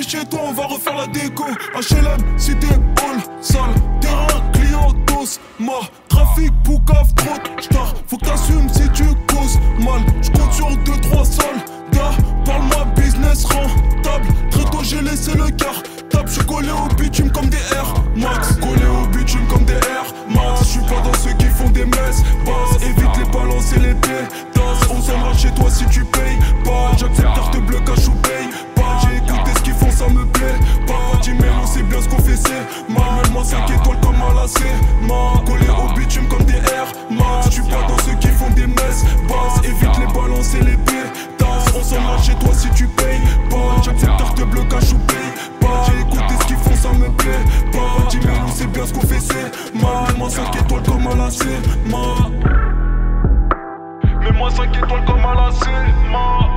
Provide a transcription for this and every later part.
chez toi, on va refaire la déco. HLM, cité, hall, salle, terrain, client, dos, mort, trafic, poucave, trotte, j't'ar. Faut que t'assumes si tu causes mal. J'compte sur 2-3 soldats. Parle-moi business rentable. Très tôt j'ai laissé le quart. Tape, j'suis collé au bitume comme des Air Max. Collé au bitume comme des Air Max. J'suis pas dans ceux qui font des messes basses. Évite les balances et les pétasses. On s'en va chez toi si tu payes pas. J'accepte carte bleue, cash ou paye pas. J'ai écouté ce qu'ils font, ça me plaît pas. Dis-mais on sait bien ce qu'on fait, c'est mal. Moi 5 étoiles comme à la CMA. Collé au bitume comme des Air Max. J'suis pas dans ceux qui font des messes basses. Évite les balances et les pétasses. On s'en va chez toi si tu payes pas. J'accepte carte bleue, cash ou paye pas. J'ai écouté ce qu'ils font, ça me plaît pas. Dis-mais on sait bien ce qu'on fait, c'est mal. Moi 5 étoiles comme à la CMA. Mais moi 5 étoiles comme à la CMA.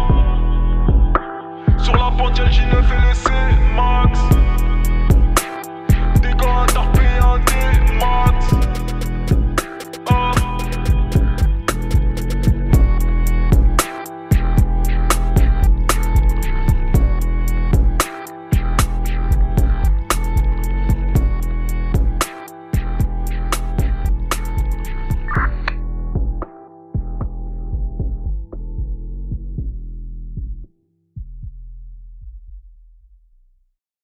Sur la bandière J9 et le C Max. Des gars à